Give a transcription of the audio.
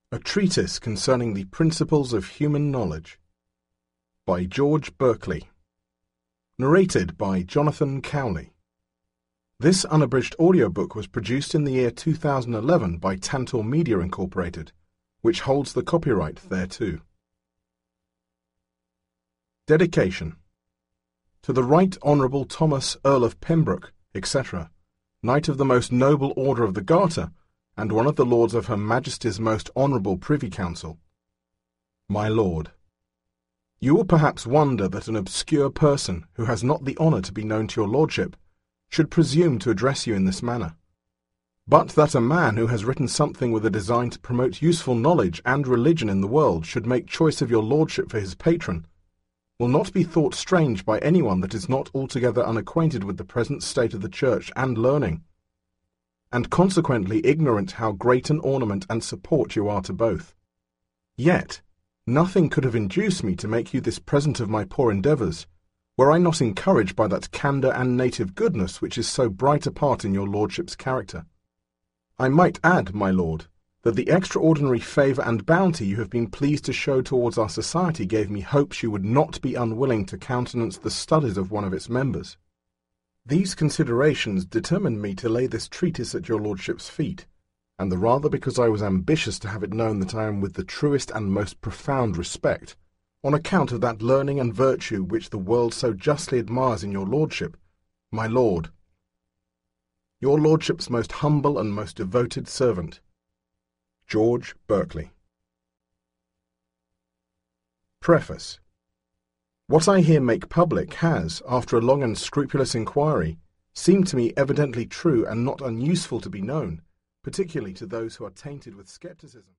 A Treatise Concerning the Principles of Human Knowledge by George Berkeley. Narrated by Jonathan Cowley. This unabridged audiobook was produced in the year 2011 by Tantor Media Incorporated, which holds the copyright thereto. Dedication. To the Right Honourable Thomas, Earl of Pembroke, etc., Knight of the Most Noble Order of the Garter, and one of the Lords of Her Majesty's Most Honourable Privy Council. My Lord, you will perhaps wonder that an obscure person, who has not the honour to be known to your Lordship, should presume to address you in this manner. But that a man who has written something with a design to promote useful knowledge and religion in the world should make choice of your Lordship for his patron, will not be thought strange by anyone that is not altogether unacquainted with the present state of the Church and learning, and consequently ignorant how great an ornament and support you are to both. Yet nothing could have induced me to make you this present of my poor endeavours, were I not encouraged by that candour and native goodness which is so bright a part in your Lordship's character. I might add, my Lord, that the extraordinary favour and bounty you have been pleased to show towards our society gave me hopes you would not be unwilling to countenance the studies of one of its members. These considerations determined me to lay this treatise at your Lordship's feet, and the rather because I was ambitious to have it known that I am with the truest and most profound respect, on account of that learning and virtue which the world so justly admires in your Lordship, my Lord. Your Lordship's most humble and most devoted servant, George Berkeley. Preface. What I here make public has, after a long and scrupulous inquiry, seemed to me evidently true and not unuseful to be known, particularly to those who are tainted with scepticism.